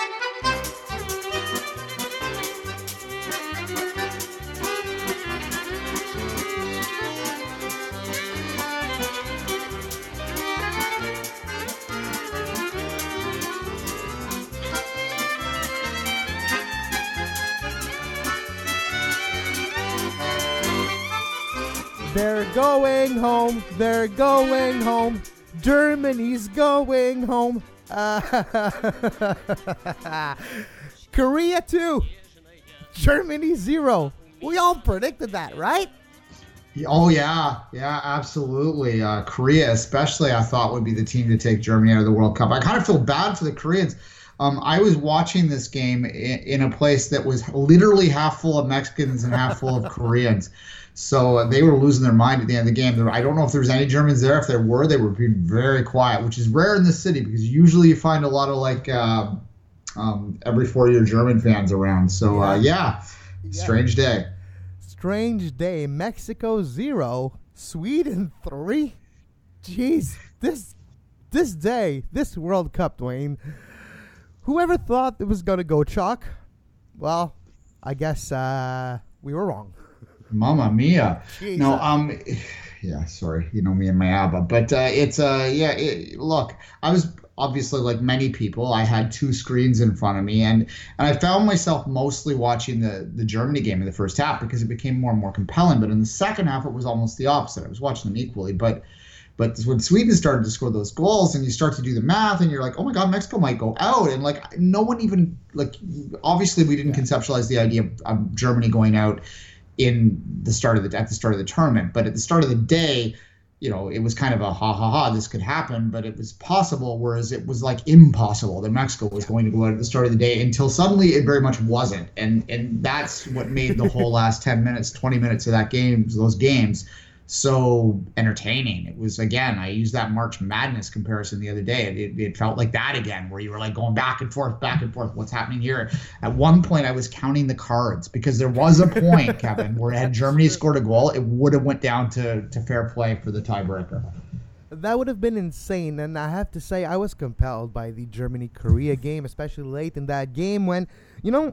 They're going home. They're going home. Germany's going home. Korea 2. Germany 0. We all predicted that, right? Oh, yeah. Yeah, absolutely. Korea, especially, I thought would be the team to take Germany out of the World Cup. I kind of feel bad for the Koreans. I was watching this game in a place that was literally half full of Mexicans and half full of Koreans. So they were losing their mind at the end of the game. I don't know if there was any Germans there. If there were, they were being very quiet, which is rare in this city because usually you find a lot of every 4-year German fans around. So, strange day. Strange day. Mexico 0. Sweden 3. Jeez, this day, this World Cup, Dwayne. Whoever thought it was going to go chalk? Well, I guess we were wrong. Mamma mia. Jesus. No, yeah, sorry. You know me and my ABBA. But look, I was obviously like many people. I had 2 screens in front of me, and I found myself mostly watching the Germany game in the first half because it became more and more compelling. But in the second half, it was almost the opposite. I was watching them equally. But when Sweden started to score those goals and you start to do the math and you're like, oh my God, Mexico might go out. And like, no one even, like, obviously we didn't conceptualize the idea of Germany going out at the start of the tournament. But at the start of the day, you know, it was kind of a this could happen, but it was possible, whereas it was like impossible that Mexico was going to go out at the start of the day until suddenly it very much wasn't. And that's what made the whole last 10 minutes, 20 minutes of those games so entertaining. It was, again, I used that March Madness comparison the other day. It felt like that again, where you were like going back and forth, what's happening here. At one point I was counting the cards because there was a point, Kevin, where had Germany scored a goal, it would have went down to fair play for the tiebreaker. That would have been insane, and I have to say I was compelled by the Germany-Korea game, especially late in that game when, you know,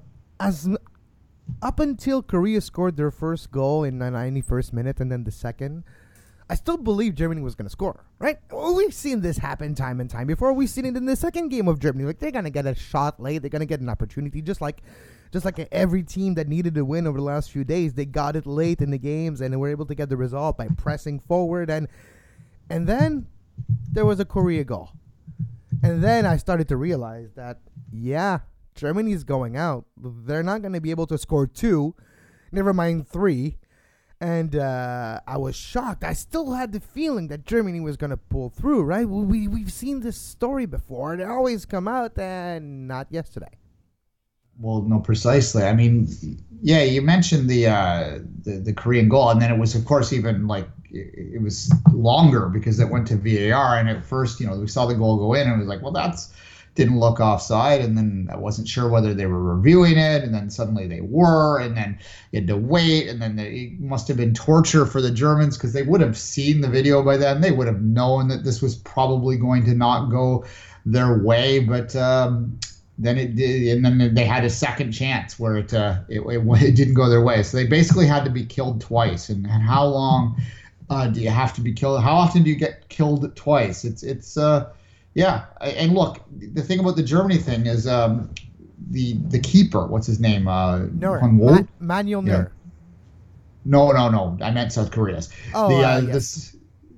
up until Korea scored their first goal in the 91st minute and then the second, I still believe Germany was going to score, right? Well, we've seen this happen time and time before. We've seen it in the second game of Germany. Like, they're going to get a shot late. They're going to get an opportunity, just like every team that needed to win over the last few days. They got it late in the games, and they were able to get the result by pressing forward. And then there was a Korea goal. And then I started to realize that, Germany's going out. They're not going to be able to score 2, never mind 3. And I was shocked. I still had the feeling that Germany was going to pull through, right? We've seen this story before. They always come out, and not yesterday. Well, no, precisely. I mean, yeah, you mentioned the Korean goal, and then it was, of course, even like it was longer because it went to VAR. And at first, you know, we saw the goal go in, and it was like, well, didn't look offside, and then I wasn't sure whether they were reviewing it, and then suddenly they were, and then you had to wait, and then it must have been torture for the Germans because they would have seen the video by then. They would have known that this was probably going to not go their way, but then it did, and then they had a second chance where it didn't go their way. So they basically had to be killed twice. And how long do you have to be killed? How often do you get killed twice? Yeah, and look, the thing about the Germany thing is the keeper. What's his name? Neuer. Manuel Neuer. No. I meant South Korea's. This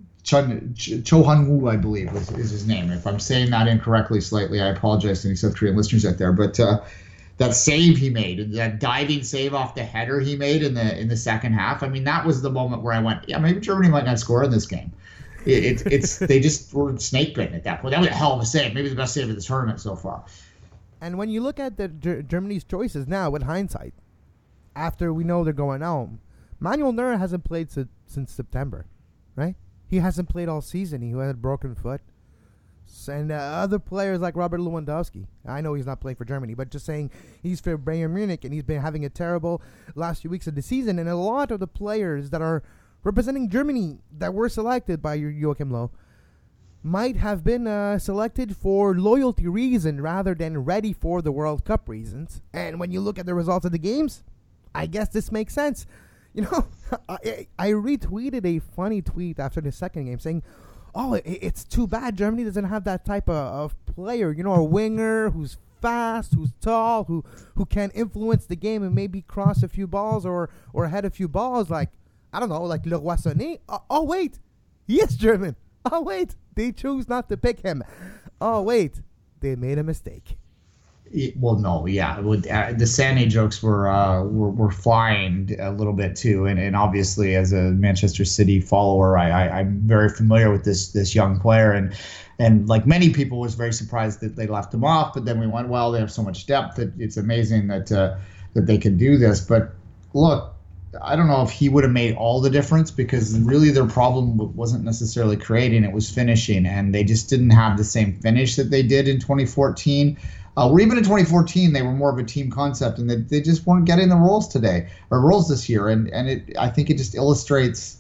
Cho Han-woo, I believe, is his name. If I'm saying that incorrectly slightly, I apologize to any South Korean listeners out there. But that save he made, that diving save off the header he made in the second half, I mean, that was the moment where I went, yeah, maybe Germany might not score in this game. It's they just were snake bitten at that point. That was a hell of a save, maybe the best save of the tournament so far. And when you look at the Germany's choices now, with hindsight, after we know they're going home, Manuel Neuer hasn't played since September, right? He hasn't played all season. He had a broken foot. And other players like Robert Lewandowski, I know he's not playing for Germany, but just saying he's for Bayern Munich, and he's been having a terrible last few weeks of the season. And a lot of the players that are representing Germany that were selected by Joachim Löw, might have been selected for loyalty reason rather than ready for the World Cup reasons. And when you look at the results of the games, I guess this makes sense. You know, I retweeted a funny tweet after the second game saying, oh, it's too bad Germany doesn't have that type of player, you know, a winger who's fast, who's tall, who can influence the game and maybe cross a few balls or head a few balls, like, I don't know, like Leroy Sané. Oh, wait, he is German. Oh, wait, they choose not to pick him. Oh, wait, they made a mistake. Well, no, yeah. The Sané jokes were flying a little bit too, and obviously as a Manchester City follower, I'm very familiar with this young player, and like many people was very surprised that they left him off. But then we went, well, they have so much depth that it's amazing that they can do this. But look, I don't know if he would have made all the difference, because really their problem wasn't necessarily creating, it was finishing, and they just didn't have the same finish that they did in 2014. Or even in 2014, they were more of a team concept, and they just weren't getting the roles this year. And I think it just illustrates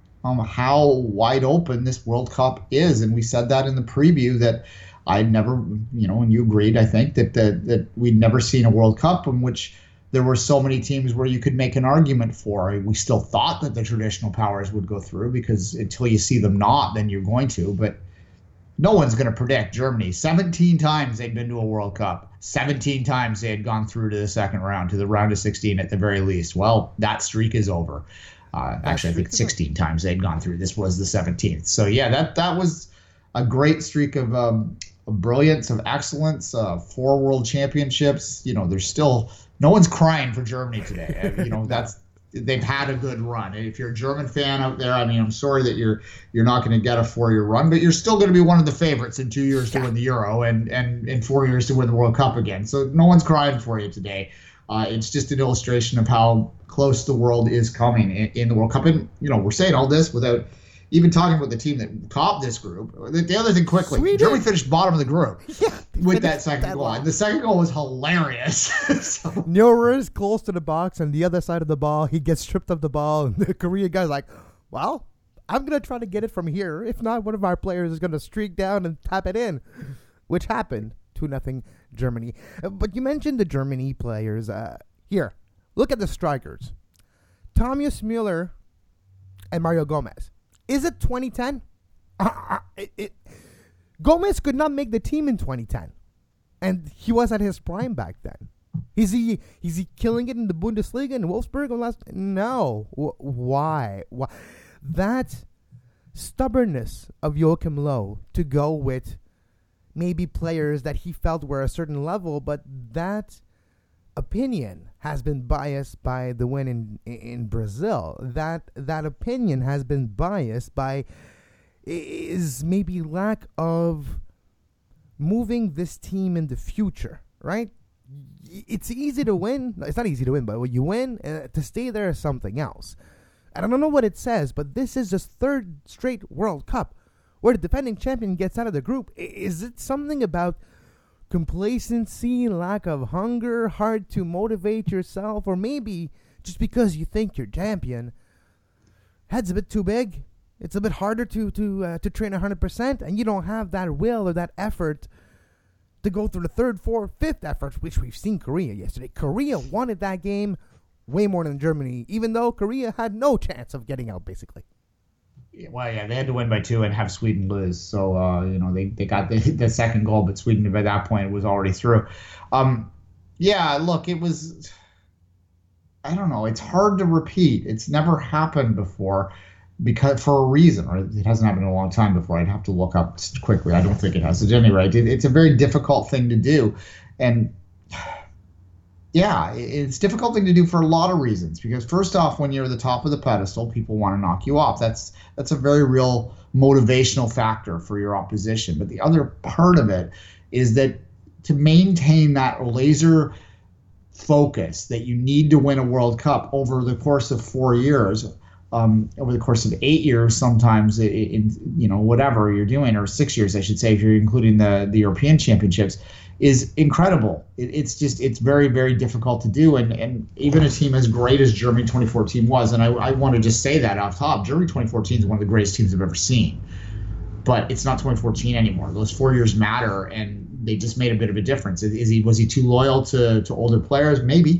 how wide open this World Cup is. And we said that in the preview that I'd never, and you agreed, I think, that we'd never seen a World Cup in which there were so many teams where you could make an argument for. We still thought that the traditional powers would go through, because until you see them not, then you're going to. But no one's going to predict Germany. 17 times they'd been to a World Cup. 17 times they had gone through to the second round, to the round of 16 at the very least. Well, that streak is over. Actually, I think 16 times they'd gone through. This was the 17th. So, yeah, that was a great streak of brilliance, of excellence, 4 world championships. There's still no one's crying for Germany today. They've had a good run. If you're a German fan out there, I'm sorry that you're not going to get a 4-year run, but you're still going to be one of the favorites in 2 years to win the Euro and in 4 years to win the World Cup again. So no one's crying for you today. It's just an illustration of how close the world is coming in the World Cup. And, we're saying all this without even talking about the team that topped this group. The other thing quickly, Sweden. Germany finished bottom of the group with that second goal. And the second goal was hilarious. Neuer is close to the box, and the other side of the ball, he gets stripped of the ball, and the Korean guy's like, well, I'm going to try to get it from here. If not, one of our players is going to streak down and tap it in, which happened. 2-0 Germany. But you mentioned the Germany players. Here, look at the strikers. Thomas Müller and Mario Gomez. Is it 2010? Gomez could not make the team in 2010. And he was at his prime back then. Is he killing it in the Bundesliga in Wolfsburg? No. Why? That stubbornness of Joachim Löw to go with maybe players that he felt were a certain level, but that opinion has been biased by the win in Brazil. That opinion has been biased by is maybe lack of moving this team in the future, right? It's easy to win. It's not easy to win, but when you win, to stay there is something else. And I don't know what it says, but this is just third straight World Cup where the defending champion gets out of the group. Is it something about complacency, lack of hunger, hard to motivate yourself, or maybe just because you think you're champion, head's a bit too big, it's a bit harder to train 100%, and you don't have that will or that effort to go through the third, fourth, fifth effort, which we've seen Korea yesterday. Korea wanted that game way more than Germany, even though Korea had no chance of getting out, basically. Well, yeah, they had to win by 2 and have Sweden lose. So, they got the second goal, but Sweden by that point was already through. Yeah, look, it was, I don't know, it's hard to repeat. It's never happened before because for a reason, or it hasn't happened in a long time before. I'd have to look up quickly. I don't think it has. At any rate, it's a very difficult thing to do. And yeah, it's a difficult thing to do for a lot of reasons. Because first off, when you're at the top of the pedestal, people want to knock you off. That's a very real motivational factor for your opposition. But the other part of it is that to maintain that laser focus that you need to win a World Cup over the course of 4 years, over the course of 8 years, sometimes in whatever you're doing, or 6 years, I should say, if you're including the European Championships, is incredible. It's very, very difficult to do. And even a team as great as Germany 2014 was, and I want to just say that off top, Germany 2014 is one of the greatest teams I've ever seen. but it's not 2014 anymore. Those 4 years matter, and they just made a bit of a difference. Was he too loyal to older players? Maybe,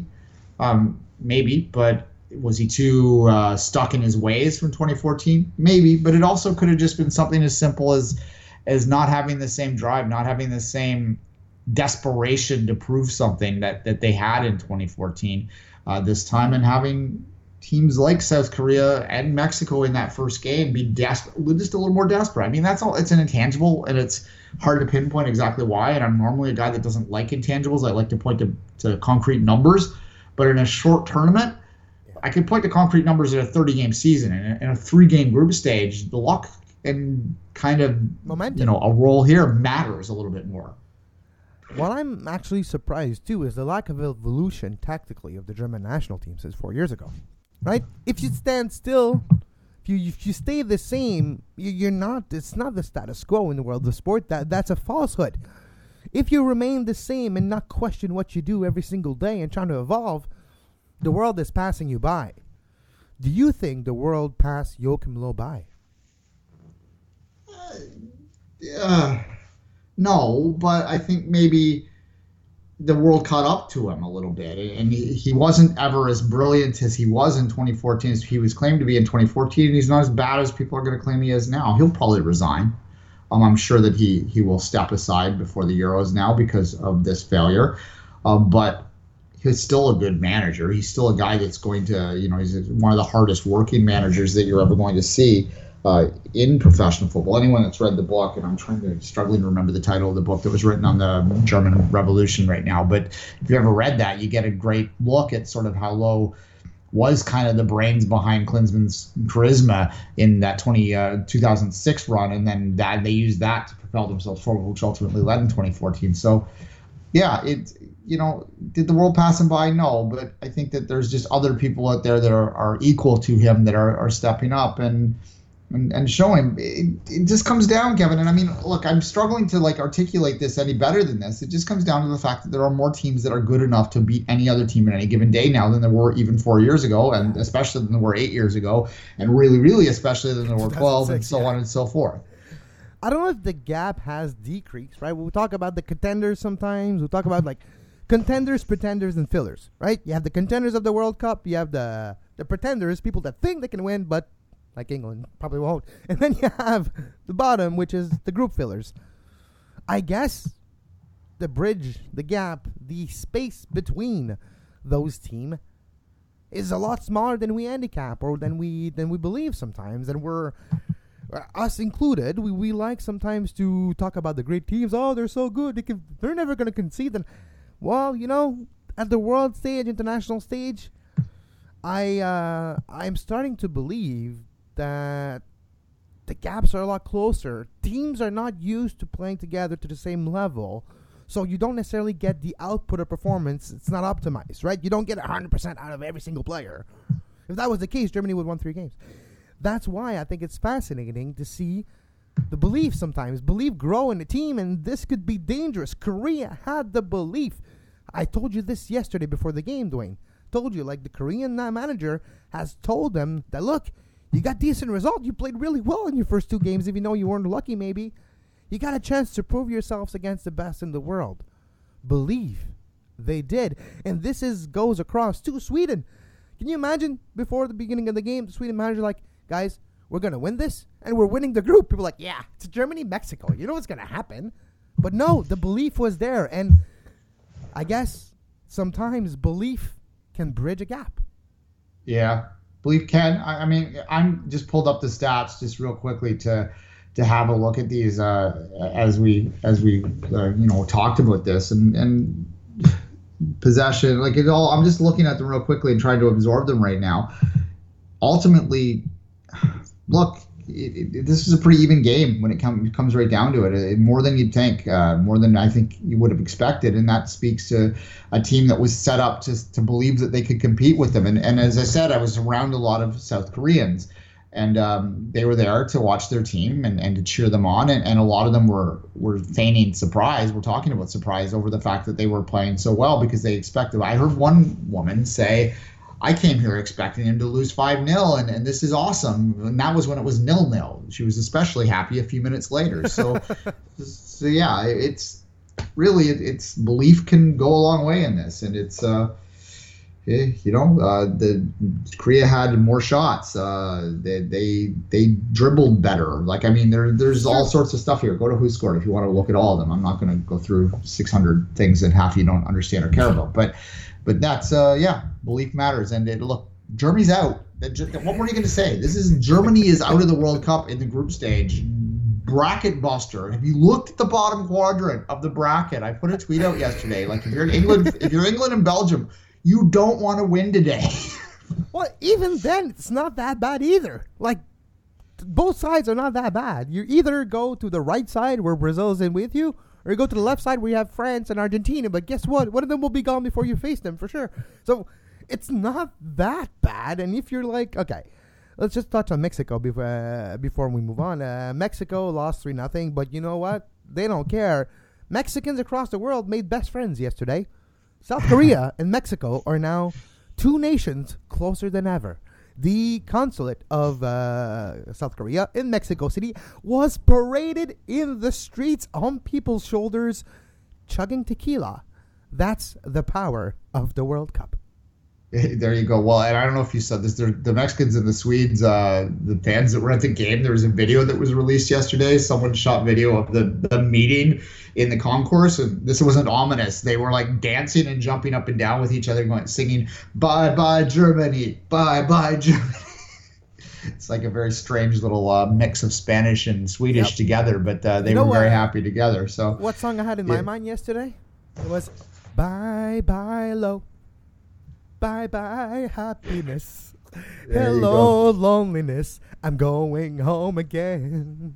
but was he too stuck in his ways from 2014? Maybe, but it also could have just been something as simple as not having the same drive, not having the same desperation to prove something that they had in 2014 this time, and having teams like South Korea and Mexico in that first game be just a little more desperate. I mean, that's all. It's an intangible, and it's hard to pinpoint exactly why. And I'm normally a guy that doesn't like intangibles. I like to point to concrete numbers. But in a short tournament, I can point to concrete numbers in a 30-game season. In a 3-game group stage, the luck and kind of momentum, a role here matters a little bit more. What I'm actually surprised too is the lack of evolution tactically of the German national team since 4 years ago. Right? If you stand still, if you stay the same, you're not. It's not the status quo in the world of sport. That's a falsehood. If you remain the same and not question what you do every single day and trying to evolve, the world is passing you by. Do you think the world passed Joachim Low by? No, but I think maybe the world caught up to him a little bit, and he wasn't ever as brilliant as he was in 2014 as he was claimed to be in 2014, and he's not as bad as people are going to claim he is now. He'll probably resign. I'm sure that he will step aside before the Euros now because of this failure, but he's still a good manager. He's still a guy that's going to, he's one of the hardest working managers that you're ever going to see in professional football. Anyone that's read the book, and I'm struggling to remember the title of the book that was written on the German Revolution right now, but if you ever read that, you get a great look at sort of how Low was kind of the brains behind Klinsmann's charisma in that 2006 run, and then that they used that to propel themselves forward, which ultimately led in 2014. So, yeah, did the world pass him by? No, but I think that there's just other people out there that are equal to him that are stepping up and showing. It just comes down, Kevin. And I mean, look, I'm struggling to articulate this any better than this. It just comes down to the fact that there are more teams that are good enough to beat any other team in any given day now than there were even 4 years ago, and especially than there were 8 years ago, and really, really especially than there were 12, and so on and so forth. I don't know if the gap has decreased, right? We'll talk about the contenders sometimes. We'll talk about contenders, pretenders, and fillers, right? You have the contenders of the World Cup. You have the pretenders, people that think they can win, but like England probably won't. And then you have the bottom, which is the group fillers. I guess the bridge, the gap, the space between those teams is a lot smaller than we handicap or than we believe sometimes. And we're us included, we like sometimes to talk about the great teams. Oh, they're so good. They're never going to concede. And well, at the world stage, international stage, I'm starting to believe that the gaps are a lot closer. Teams are not used to playing together to the same level, so you don't necessarily get the output of performance. It's not optimized, right? You don't get 100% out of every single player. If that was the case, Germany would have won 3 games. That's why I think it's fascinating to see the belief sometimes. Belief grow in the team, and this could be dangerous. Korea had the belief. I told you this yesterday before the game, Dwayne. Told you, the Korean manager has told them that, look, you got decent results. You played really well in your first 2 games, even though you weren't lucky maybe. You got a chance to prove yourselves against the best in the world. Believe. They did. And this goes across to Sweden. Can you imagine before the beginning of the game, the Sweden manager guys, we're going to win this, and we're winning the group. People yeah, it's Germany, Mexico. You know what's going to happen. But no, the belief was there. And I guess sometimes belief can bridge a gap. Yeah. Believe can. I mean, I'm just pulled up the stats just real quickly to have a look at these as we talked about this and possession, it all. I'm just looking at them real quickly and trying to absorb them right now. Ultimately, look, this is a pretty even game when it comes right down to it. More than you'd think, more than I think you would have expected, and that speaks to a team that was set up to believe that they could compete with them. And as I said, I was around a lot of South Koreans, and they were there to watch their team and to cheer them on, and a lot of them were feigning surprise. We're talking about surprise over the fact that they were playing so well because they expected. I heard one woman say, I came here expecting him to lose 5-0, and this is awesome. And that was when it was 0-0. She was especially happy a few minutes later. So, yeah, it's really, it's belief can go a long way in this. And it's, the Korea had more shots. They dribbled better. Like, I mean, there's all sorts of stuff here. Go to Who Scored if you want to look at all of them. I'm not going to go through 600 things that half you don't understand or care about. But that's belief matters. And look, Germany's out. What were you going to say? Germany is out of the World Cup in the group stage. Bracket buster. Have you looked at the bottom quadrant of the bracket? I put a tweet out yesterday. Like, if you're England and Belgium, you don't want to win today. Well, even then, it's not that bad either. Like, both sides are not that bad. You either go to the right side where Brazil is in with you, or you go to the left side where you have France and Argentina. But guess what? One of them will be gone before you face them for sure. So it's not that bad. And if you're like, okay, let's just touch on Mexico before we move on. Mexico lost 3-0, but you know what? They don't care. Mexicans across the world made best friends yesterday. South Korea and Mexico are now two nations closer than ever. The consulate of South Korea in Mexico City was paraded in the streets on people's shoulders, chugging tequila. That's the power of the World Cup. There you go. Well, and I don't know if you saw this. The Mexicans and the Swedes, the fans that were at the game, there was a video that was released yesterday. Someone shot video of the meeting in the concourse. And this wasn't ominous. They were like dancing and jumping up and down with each other, singing, "Bye bye Germany, bye bye Germany." It's like a very strange little mix of Spanish and Swedish together, but they were very happy together. So what song I had in my mind yesterday? It was "Bye Bye Low, Bye Bye Happiness, Hello Loneliness, I'm going home again."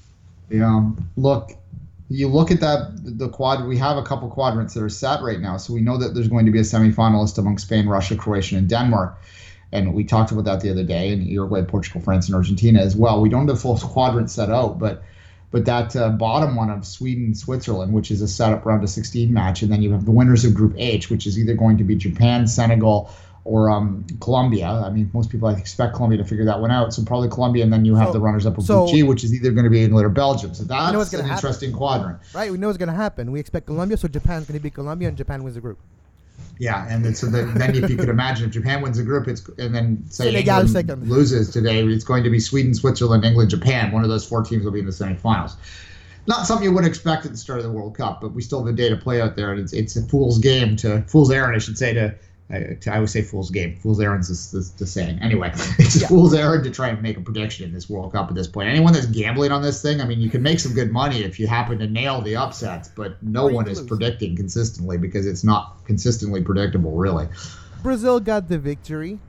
Yeah, look. You look at the quad. We have a couple quadrants that are set right now, so we know that there's going to be a semifinalist among Spain, Russia, Croatia, and Denmark. And we talked about that the other day. And Uruguay, Portugal, France, and Argentina as well. We don't have the full quadrant set out, but that bottom one of Sweden, Switzerland, which is a setup round of 16 match, and then you have the winners of Group H, which is either going to be Japan, Senegal, or Colombia. I mean, most people expect Colombia to figure that one out. So probably Colombia, and then you have the runners-up of Group G, which is either going to be England or Belgium. So that's an interesting quadrant. Right, we know what's going to happen. We expect Colombia, so Japan's going to be Colombia, and Japan wins the group. Yeah, and then if you could imagine, if Japan wins the group, and then say Senegal England loses today, it's going to be Sweden, Switzerland, England, Japan. One of those four teams will be in the semifinals. Not something you would expect at the start of the World Cup, but we still have a day to play out there, and it's a fool's errand, I should say, I always say fool's game. Fool's errand is the saying. Anyway, it's a fool's errand to try and make a prediction in this World Cup at this point. Anyone that's gambling on this thing, I mean, you can make some good money if you happen to nail the upsets, but no one is predicting consistently because it's not consistently predictable, really. Brazil got the victory.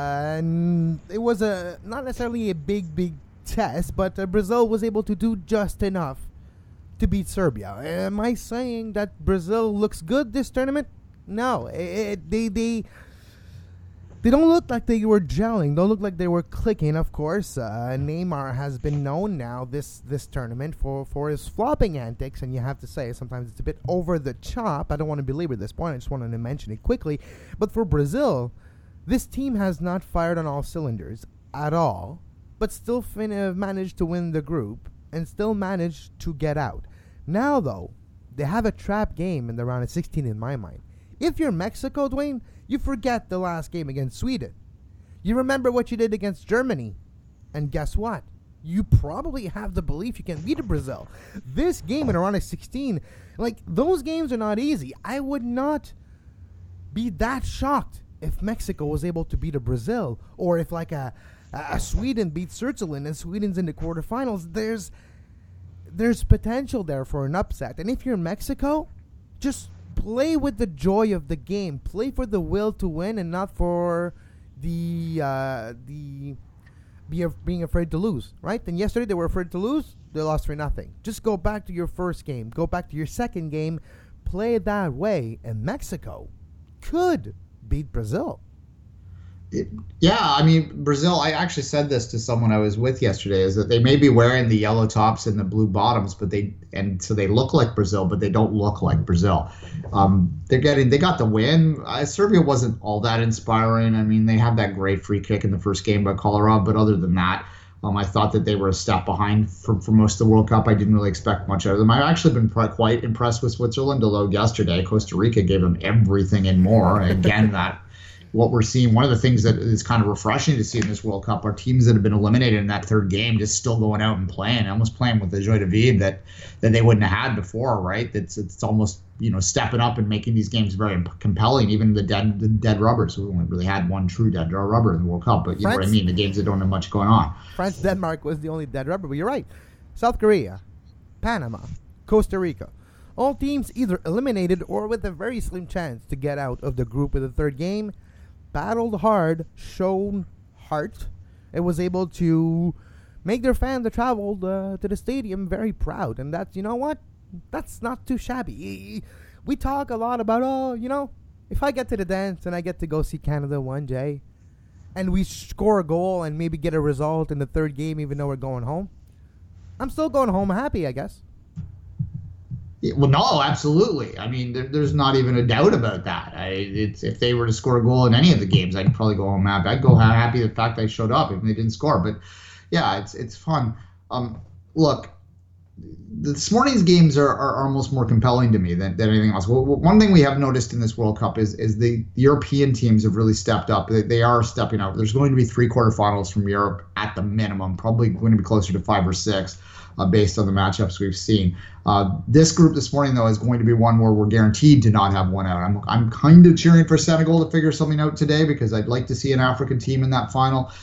And it was not necessarily a big test, but Brazil was able to do just enough to beat Serbia. Am I saying that Brazil looks good this tournament? No, they don't look like they were gelling. Don't look like they were clicking. Of course, Neymar has been known now this tournament for his flopping antics, and you have to say sometimes it's a bit over the top. I don't want to belabor this point. I just wanted to mention it quickly. But for Brazil, this team has not fired on all cylinders at all, but still managed to win the group and still managed to get out. Now, though, they have a trap game in the round of 16 in my mind. If you're Mexico, Dwayne, you forget the last game against Sweden. You remember what you did against Germany. And guess what? You probably have the belief you can beat Brazil. This game in a round of 16, those games are not easy. I would not be that shocked if Mexico was able to beat Brazil, or if a Sweden beats Switzerland and Sweden's in the quarterfinals. There's potential there for an upset. And if you're Mexico, just play with the joy of the game. Play for the will to win and not for being afraid to lose, right? And yesterday they were afraid to lose. They lost 3-0. Just go back to your first game. Go back to your second game. Play it that way. And Mexico could beat Brazil. Yeah, I mean, Brazil, I actually said this to someone I was with yesterday, is that they may be wearing the yellow tops and the blue bottoms, so they look like Brazil, but they don't look like Brazil. They got the win. Serbia wasn't all that inspiring. I mean, they had that great free kick in the first game by Kolarov, but other than that, I thought that they were a step behind for most of the World Cup. I didn't really expect much out of them. I've actually been quite impressed with Switzerland, although yesterday Costa Rica gave them everything and more. Again, that what we're seeing, one of the things that is kind of refreshing to see in this World Cup are teams that have been eliminated in that third game just still going out and playing, almost playing with the joie de vivre that they wouldn't have had before, right? It's almost, stepping up and making these games very compelling. Even the dead rubbers. We only really had one true dead rubber in the World Cup, but you know what I mean? The games that don't have much going on. France-Denmark was the only dead rubber, but you're right. South Korea, Panama, Costa Rica. All teams either eliminated or with a very slim chance to get out of the group with the third game. Battled hard, shown heart, and was able to make their fans that traveled to the stadium very proud. And that's, you know what? That's not too shabby. We talk a lot about, if I get to the dance and I get to go see Canada one day, and we score a goal and maybe get a result in the third game even though we're going home, I'm still going home happy, I guess. Well, no, absolutely. I mean, there's not even a doubt about that. If they were to score a goal in any of the games, I'd probably go home happy. I'd go happy the fact they showed up if they didn't score. But yeah, it's fun. Look, this morning's games are almost more compelling to me than anything else. Well, one thing we have noticed in this World Cup is the European teams have really stepped up. They are stepping up. There's going to be 3 quarterfinals from Europe at the minimum, probably going to be closer to 5 or 6. Based on the matchups we've seen. This group this morning, though, is going to be one where we're guaranteed to not have one out. I'm kind of cheering for Senegal to figure something out today because I'd like to see an African team in that final.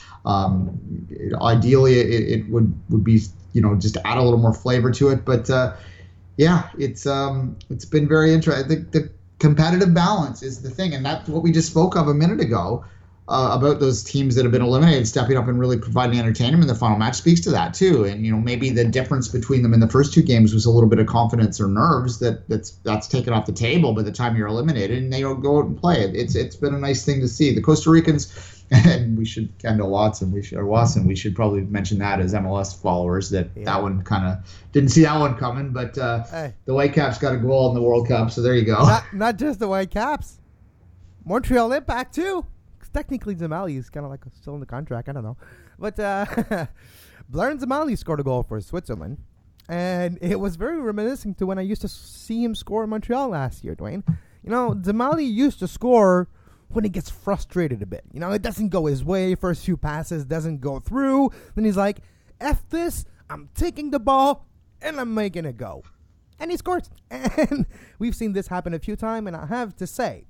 Ideally, it would be, just add a little more flavor to it. But yeah, it's been very interesting. The competitive balance is the thing, and that's what we just spoke of a minute ago. About those teams that have been eliminated stepping up and really providing entertainment in the final match speaks to that too. And maybe the difference between them in the first 2 games was a little bit of confidence or nerves that's taken off the table by the time you're eliminated and they don't go out and play it. It's been a nice thing to see. The Costa Ricans, and we should Kendall Watson, we should probably mention that as MLS followers that one kind of didn't see that one coming. But the Whitecaps got a goal in the World Cup, so there you go. Not just the Whitecaps, Montreal Impact too. Technically, Zamali is kind of like still in the contract. I don't know. But Blaren Zamali scored a goal for Switzerland. And it was very reminiscent to when I used to see him score in Montreal last year, Dwayne. Zamali used to score when he gets frustrated a bit. It doesn't go his way. First few passes doesn't go through. Then he's like, F this. I'm taking the ball and I'm making it go. And he scores. And we've seen this happen a few times. And I have to say,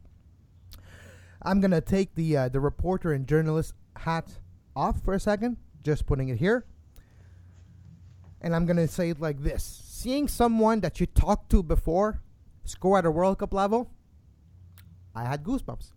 I'm going to take the reporter and journalist hat off for a second, just putting it here. And I'm going to say it like this. Seeing someone that you talked to before score at a World Cup level, I had goosebumps.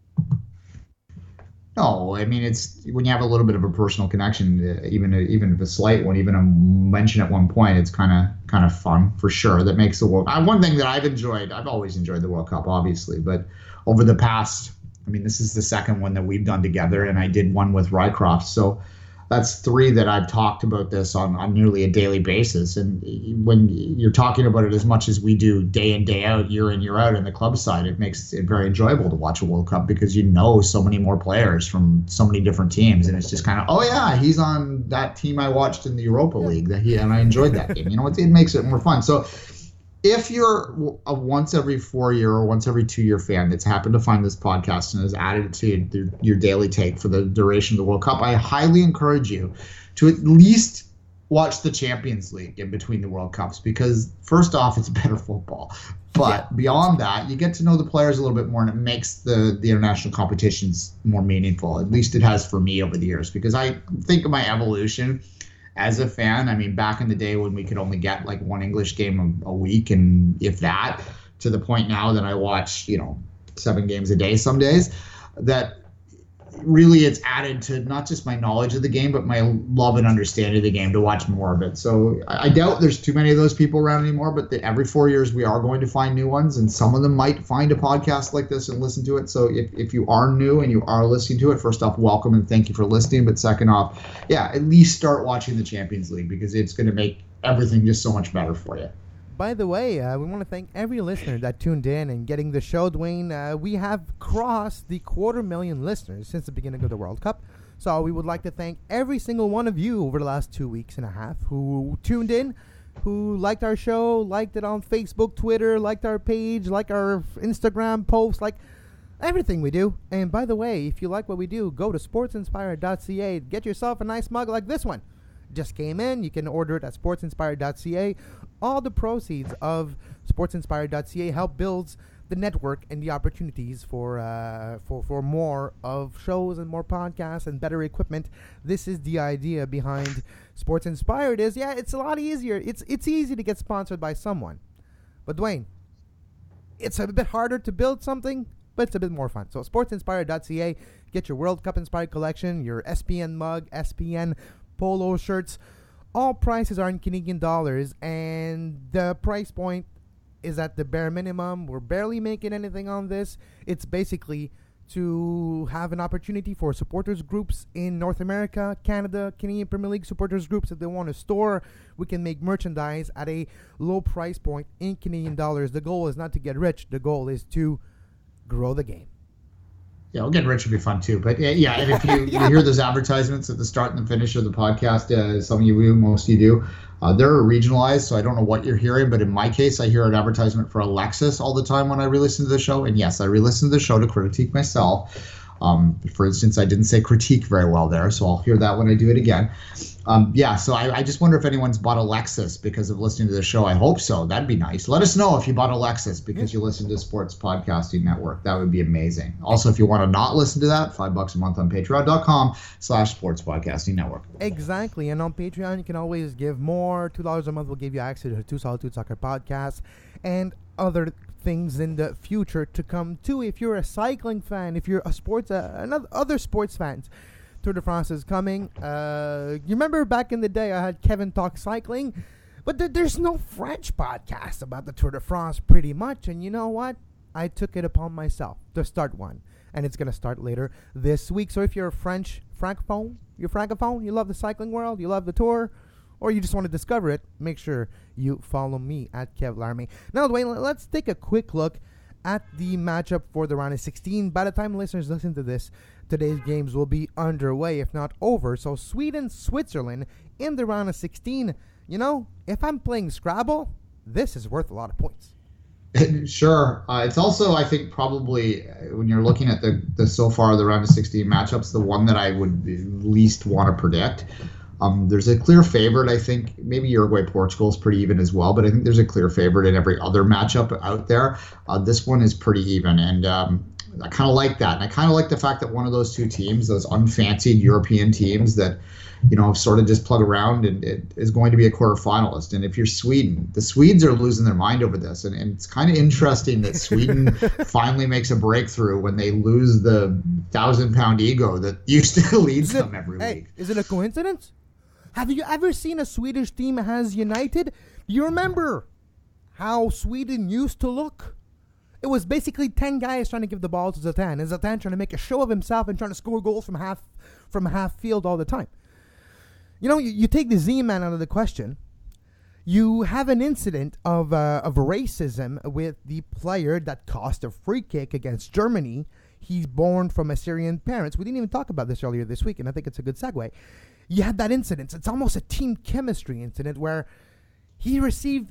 No, I mean, it's when you have a little bit of a personal connection, even if a slight one, even a mention at one point, it's kind of fun for sure. That makes the World. One thing that I've always enjoyed the World Cup, obviously, but over the past, this is the second one that we've done together, and I did one with Rycroft. So that's 3 that I've talked about this on nearly a daily basis. And when you're talking about it as much as we do day in, day out, year in, year out in the club side, it makes it very enjoyable to watch a World Cup because so many more players from so many different teams. And it's just kind of, oh, yeah, he's on that team I watched in the Europa League, and I enjoyed that game. It makes it more fun. So if you're a once every 4 year or once every 2 year fan that's happened to find this podcast and has added it to your daily take for the duration of the World Cup, I highly encourage you to at least watch the Champions League in between the World Cups because, first off, it's better football. But beyond that, you get to know the players a little bit more, and it makes the international competitions more meaningful. At least it has for me over the years because I think of my evolution as a fan. Back in the day when we could only get like one English game a week, and if that, to the point now that I watch, 7 games a day some days, that really it's added to not just my knowledge of the game, but my love and understanding of the game to watch more of it. So I doubt there's too many of those people around anymore, but every 4 years we are going to find new ones, and some of them might find a podcast like this and listen to it. So if you are new and you are listening to it, first off, welcome and thank you for listening. But second off, yeah, at least start watching the Champions League, because it's going to make everything just so much better for you. By the way, we want to thank every listener that tuned in and getting the show, Dwayne. We have crossed the 250,000 listeners since the beginning of the World Cup. So we would like to thank every single one of you over the last 2 weeks and a half who tuned in, who liked our show, liked it on Facebook, Twitter, liked our page, liked our Instagram posts, like everything we do. And by the way, if you like what we do, go to sportsinspired.ca. Get yourself a nice mug like this one. Just came in. You can order it at sportsinspired.ca. All the proceeds of sportsinspired.ca help builds the network and the opportunities for more of shows and more podcasts and better equipment. This is the idea behind Sports Inspired. Is it's a lot easier. It's easy to get sponsored by someone, but Dwayne, it's a bit harder to build something, but it's a bit more fun. So sportsinspired.ca. Get your World Cup inspired collection, your SPN mug, SPN polo shirts. All prices are in Canadian dollars, and the price point is at the bare minimum. We're barely making anything on this. It's basically to have an opportunity for supporters groups in North America, Canada, Canadian Premier League supporters groups. If they want to store, we can make merchandise at a low price point in Canadian dollars. The goal is not to get rich. The goal is to grow the game. Yeah, well, getting rich would be fun too. But yeah, and if you hear those advertisements at the start and the finish of the podcast, some of you do, most of you do, they're regionalized, so I don't know what you're hearing. But in my case, I hear an advertisement for a Lexus all the time when I re-listen to the show. And yes, I re-listen to the show to critique myself. For instance, I didn't say critique very well there, so I'll hear that when I do it again. So I just wonder if anyone's bought a Lexus because of listening to the show. I hope so. That'd be nice. Let us know if you bought a Lexus because you listen to Sports Podcasting Network. That would be amazing. Also, if you want to not listen to that, $5 a month on patreon.com/Sports Podcasting Network. Exactly. And on Patreon, you can always give more. $2 a month will give you access to 2 Solitude Soccer podcasts and other things in the future to come too. If you're a cycling fan, if you're a sports, other sports fans, Tour de France is coming. You remember back in the day, I had Kevin talk cycling, but there's no French podcast about the Tour de France pretty much. And you know what? I took it upon myself to start one, and it's going to start later this week. So if you're a francophone, you love the cycling world, you love the Tour, or you just want to discover it, make sure you follow me at Kev Larmy. Now, Dwayne, let's take a quick look at the matchup for the round of 16. By the time listeners listen to this, today's games will be underway, if not over. So Sweden, Switzerland in the round of 16. You know, if I'm playing Scrabble, this is worth a lot of points. Sure. It's also, I think, probably when you're looking at the so far the round of 16 matchups, the one that I would least want to predict. There's a clear favorite. I think maybe Uruguay, Portugal is pretty even as well, but I think there's a clear favorite in every other matchup out there. This one is pretty even, and I kind of like that. And I kind of like the fact that one of those two teams, those unfancied European teams that, you know, have sort of just plug around and it is going to be a quarterfinalist. And if you're Sweden, the Swedes are losing their mind over this. And it's kind of interesting that Sweden finally makes a breakthrough when they lose the 1,000-pound ego that used to lead them every week. Is it a coincidence? Have you ever seen a Swedish team has united? You remember how Sweden used to look? It was basically 10 guys trying to give the ball to Zlatan, and Zlatan trying to make a show of himself and trying to score goals from half field all the time. You know, you take the Z-Man out of the question. You have an incident of racism with the player that cost a free kick against Germany. He's born from Assyrian parents. We didn't even talk about this earlier this week, and I think it's a good segue. You had that incident. It's almost a team chemistry incident where he received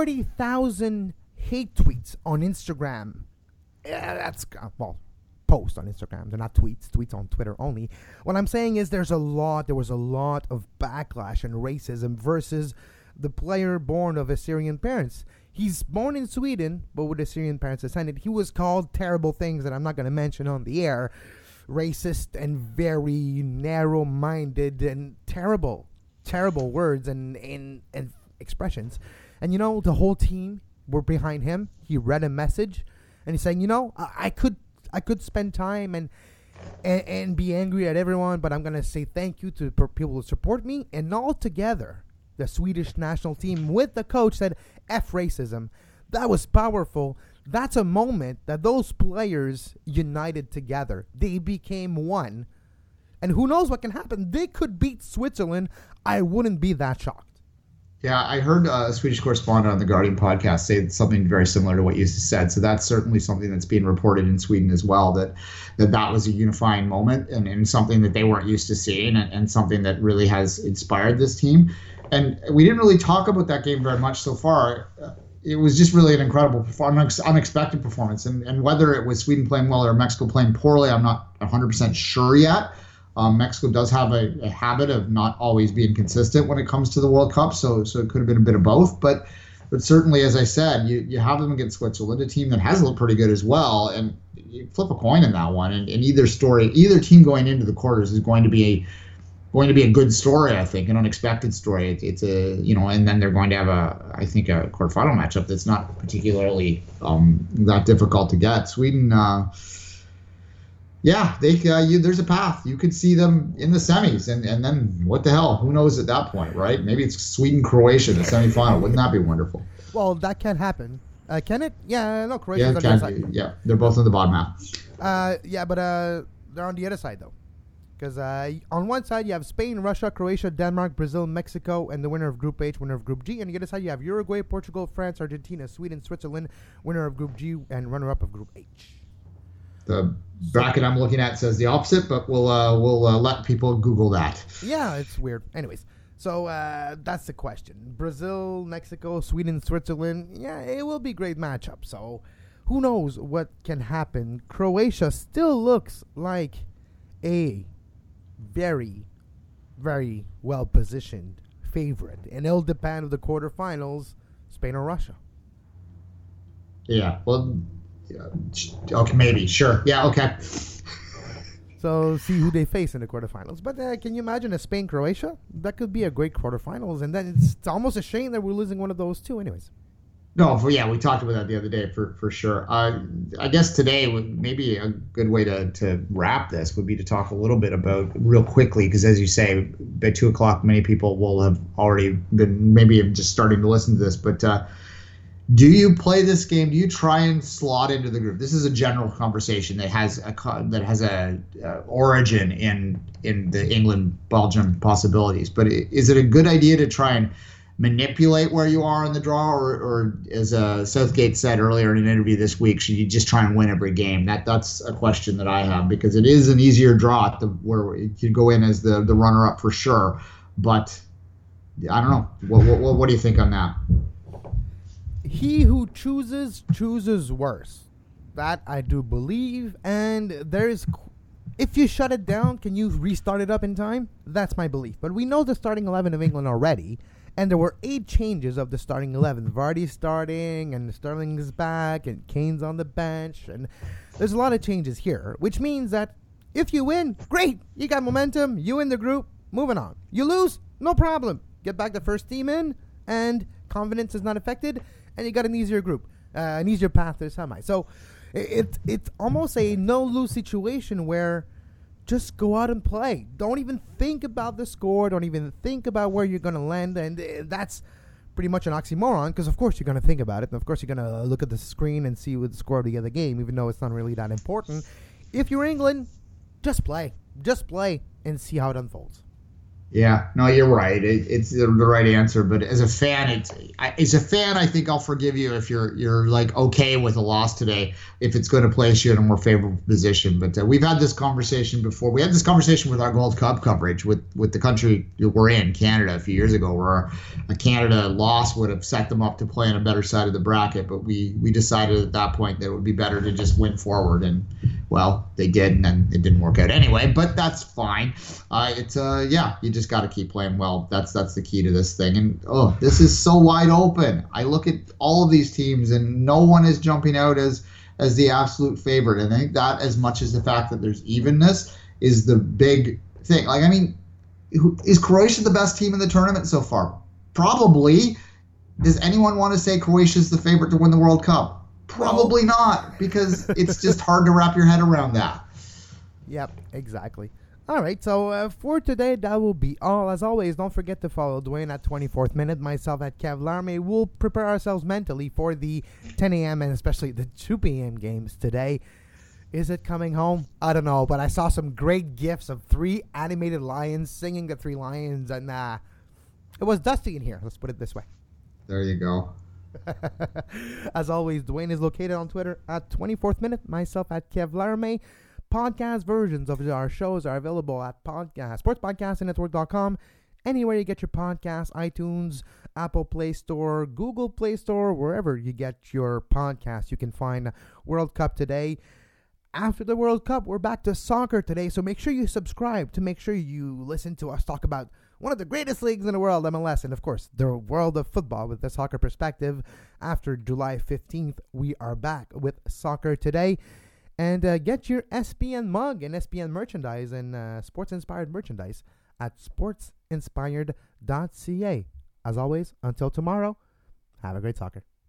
40,000 hate tweets on Instagram. Yeah, that's, posts on Instagram. They're not tweets. Tweets on Twitter only. What I'm saying is there was a lot of backlash and racism versus the player born of Assyrian parents. He's born in Sweden, but with Assyrian parents descended. He was called terrible things that I'm not going to mention on the air. Racist and very narrow-minded and terrible words and expressions. And, you know, the whole team were behind him. He read a message, and he's saying, you know, I could spend time and and be angry at everyone, but I'm going to say thank you to people who support me. And all together, the Swedish national team with the coach said, F racism. That was powerful. That's a moment that those players united together. They became one. And who knows what can happen? They could beat Switzerland. I wouldn't be that shocked. Yeah, I heard a Swedish correspondent on the Guardian podcast say something very similar to what you said. So that's certainly something that's being reported in Sweden as well, that was a unifying moment and something that they weren't used to seeing and something that really has inspired this team. And we didn't really talk about that game very much so far. It was just really an incredible performance, unexpected performance. And whether it was Sweden playing well or Mexico playing poorly, I'm not 100% sure yet. Mexico does have a habit of not always being consistent when it comes to the World Cup, so it could have been a bit of both. But certainly, as I said, you have them against Switzerland, a team that has looked pretty good as well, and you flip a coin in that one. And either team going into the quarters is going to be a good story, I think, an unexpected story. It's a and then they're going to have a quarterfinal matchup that's not particularly that difficult to get. Sweden. Yeah, there's a path. You could see them in the semis, and then what the hell? Who knows at that point, right? Maybe it's Sweden-Croatia in the semifinal. Wouldn't that be wonderful? Well, that can happen. Can it? Yeah, no, Croatia. Yeah, they're both on the bottom half. Yeah, but they're on the other side, though. Because on one side, you have Spain, Russia, Croatia, Denmark, Brazil, Mexico, and the winner of Group H, winner of Group G. On the other side, you have Uruguay, Portugal, France, Argentina, Sweden, Switzerland, winner of Group G, and runner-up of Group H. The bracket I'm looking at says the opposite, but we'll let people Google that. Yeah, it's weird. Anyways, so that's the question. Brazil, Mexico, Sweden, Switzerland. Yeah, it will be a great matchup. So who knows what can happen. Croatia still looks like a very, very well-positioned favorite. And it'll depend on the quarterfinals, Spain or Russia. Yeah, well... Okay, maybe. Sure. Yeah, okay. So, see who they face in the quarterfinals. But can you imagine a Spain-Croatia? That could be a great quarterfinals. And then it's almost a shame that we're losing one of those two anyways. No, we talked about that the other day for sure. I guess today, maybe a good way to wrap this would be to talk a little bit about, real quickly, because as you say, by 2 o'clock, many people will have already been maybe just starting to listen to this. But do you play this game? Do you try and slot into the group? This is a general conversation that has a origin in the England-Belgium possibilities. But is it a good idea to try and manipulate where you are in the draw, or as Southgate said earlier in an interview this week, should you just try and win every game? That's a question that I have, because it is an easier draw where you go in as the runner-up for sure. But I don't know. What do you think on that? He who chooses worse. That I do believe. And if you shut it down, can you restart it up in time? That's my belief. But we know the starting 11 of England already. And there were 8 changes of the starting 11. Vardy's starting, and Sterling is back, and Kane's on the bench. And there's a lot of changes here. Which means that if you win, great. You got momentum. You win the group. Moving on. You lose, no problem. Get back the first team in, and confidence is not affected. And you got an easier group, an easier path to the semi. So it's almost a no-lose situation where just go out and play. Don't even think about the score. Don't even think about where you're going to land. And that's pretty much an oxymoron, because of course you're going to think about it. And of course you're going to look at the screen and see what the score of the other game, even though it's not really that important. If you're England, just play. Just play and see how it unfolds. Yeah, no, you're right. It's the right answer. But as a fan, I think I'll forgive you if you're like okay with a loss today, if it's going to place you in a more favorable position. But we've had this conversation before. We had this conversation with our Gold Cup coverage with the country we're in, Canada, a few years ago, where a Canada loss would have set them up to play on a better side of the bracket. But we decided at that point that it would be better to just win forward. And, well, they did, and then it didn't work out anyway. But that's fine. You just got to keep playing well. That's the key to this thing. And this is so wide open. I look at all of these teams, and no one is jumping out as the absolute favorite. And I think that, as much as the fact that there's evenness, is the big thing. Like, I mean, is Croatia the best team in the tournament so far? Probably. Does anyone want to say Croatia's the favorite to win the World Cup? Probably not, because it's just hard to wrap your head around that. Yep, exactly. All right, so for today, that will be all. As always, don't forget to follow Dwayne at 24th Minute, myself at Kev Larme. We'll prepare ourselves mentally for the 10 a.m. and especially the 2 p.m. games today. Is it coming home? I don't know, but I saw some great gifs of 3 animated lions singing the 3 lions, and it was dusty in here. Let's put it this way. There you go. As always, Dwayne is located on Twitter at 24th Minute, myself at Kev Larme. Podcast versions of our shows are available at sportspodcastingnetwork.com. Anywhere you get your podcasts, iTunes, Apple Play Store, Google Play Store, wherever you get your podcasts, you can find World Cup Today. After the World Cup, we're back to soccer today, so make sure you subscribe to make sure you listen to us talk about one of the greatest leagues in the world, MLS, and of course, the world of football with the soccer perspective. After July 15th, we are back with Soccer Today. And get your SPN mug and SPN merchandise and sports-inspired merchandise at sportsinspired.ca. As always, until tomorrow, have a great soccer.